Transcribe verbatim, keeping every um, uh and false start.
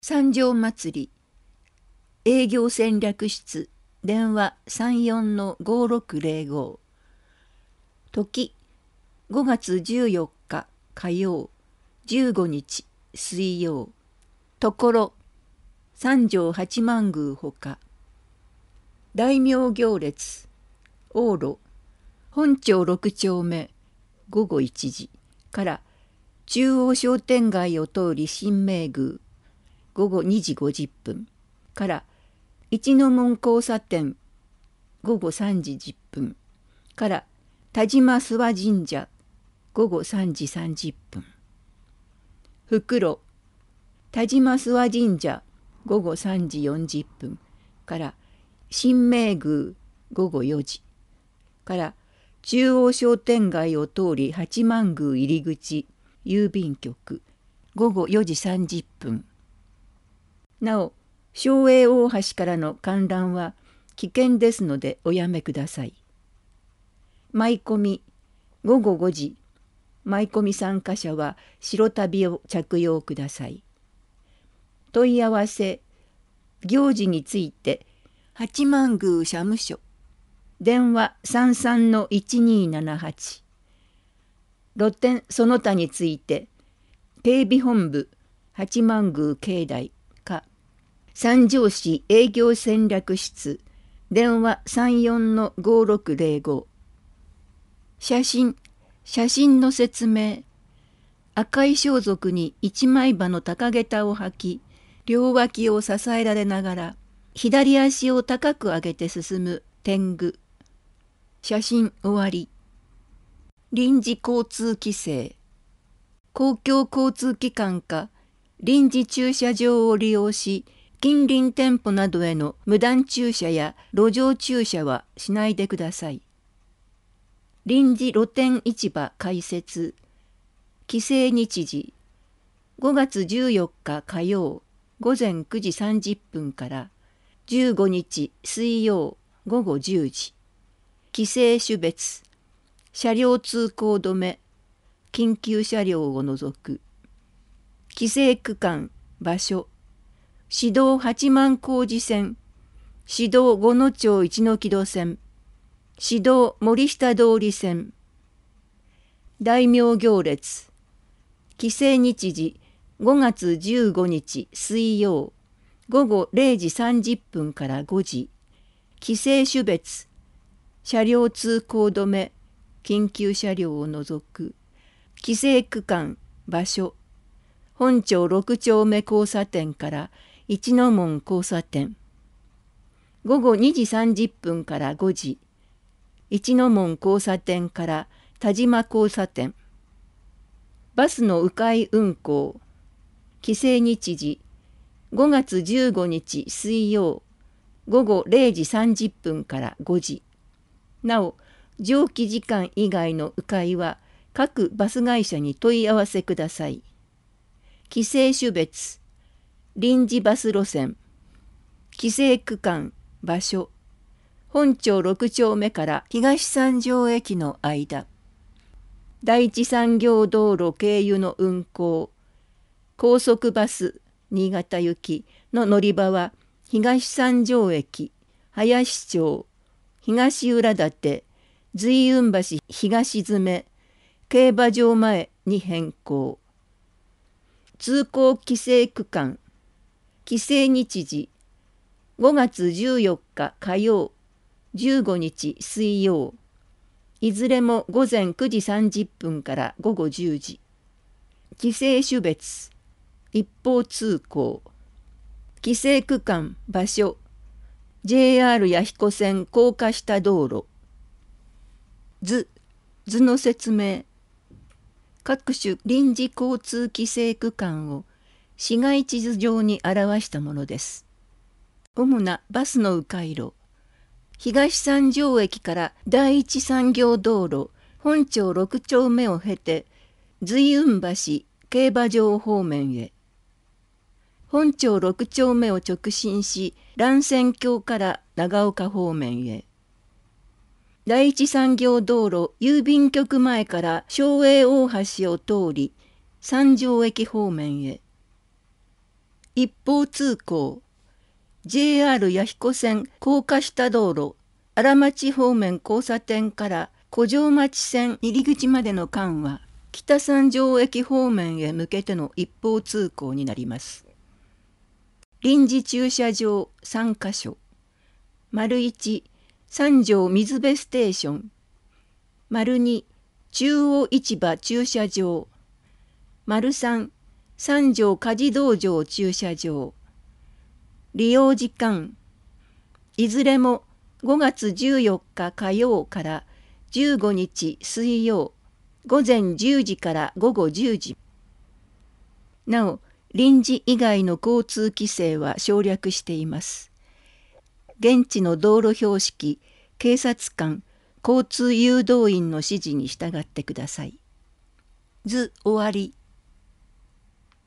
三条祭り営業戦略室電話 さんよんのごろくぜろご 時ごがつじゅうよっか火曜じゅうごにち水曜ところ三条八幡宮ほか大名行列往路本町六丁目ごごいちじから中央商店街を通り新明宮ごごにじごじゅっぷんから一の門交差点ごごさんじじゅっぷんから田島諏訪神社ごごさんじさんじゅっぷん袋田島諏訪神社ごごさんじよんじゅっぷんから新明宮ごごよじから中央商店街を通り八幡宮入り口郵便局ごごよじさんじゅっぷんなお正栄大橋からの観覧は危険ですのでおやめください。舞込みごごごじ舞込み参加者は白足袋を着用ください。問い合わせ行事について八幡宮社務所電話 さんさんのいちにーななはち 露店その他について警備本部八幡宮境内か三条市営業戦略室電話 さんよんのごろくぜろご 写真写真の説明赤い装束に一枚刃の高下駄を履き両脇を支えられながら左足を高く上げて進む天狗写真終わり臨時交通規制公共交通機関か臨時駐車場を利用し近隣店舗などへの無断駐車や路上駐車はしないでください。臨時露店市場開設規制日時ごがつじゅうよっか火曜ごぜんくじさんじゅっぷんからじゅうごにち水曜ごごじゅうじ規制種別車両通行止め緊急車両を除く規制区間場所市道八幡工事線市道五野町一ノ木戸線市道森下通り線大名行列規制日時ごがつじゅうごにち水曜ごごれいじさんじゅっぷんからごじ規制種別車両通行止め緊急車両を除く規制区間場所本町六丁目交差点から一の門交差点ごごにじさんじゅっぷんからごじ一の門交差点から田島交差点バスの迂回運行規制日時ごがつじゅうごにち水曜ごごれいじさんじゅっぷんからごじなお上記時間以外の迂回は各バス会社に問い合わせください。規制種別臨時バス路線規制区間場所本町六丁目から東三条駅の間第一産業道路経由の運行高速バス新潟行きの乗り場は東三条駅林町東浦館随雲橋東詰競馬場前に変更通行規制区間規制日時ごがつじゅうよっか火曜じゅうごにち水曜いずれもごぜんくじさんじゅっぷんからごごじゅうじ規制種別一方通行規制区間場所 ジェイアール 弥彦線高架下道路図図の説明各種臨時交通規制区間を市街地図上に表したものです。主なバスの迂回路東三条駅から第一産業道路本町六丁目を経て随雲橋競馬場方面へ本町六丁目を直進し蘭泉郷から長岡方面へ第一産業道路郵便局前から正栄大橋を通り三条駅方面へ一方通行。ジェイアール 弥彦線高架下道路荒町方面交差点から古城町線入り口までの間は北三条駅方面へ向けての一方通行になります。臨時駐車場さんかしょ。丸いち、三条水辺ステーション。丸に、中央市場駐車場。丸さん、三条家事道場駐車場。利用時間。いずれもごがつじゅうよっか火曜からじゅうごにち水曜、午前じゅうじから午後じゅうじ。なお、臨時以外の交通規制は省略しています。現地の道路標識、警察官、交通誘導員の指示に従ってください。図終わり。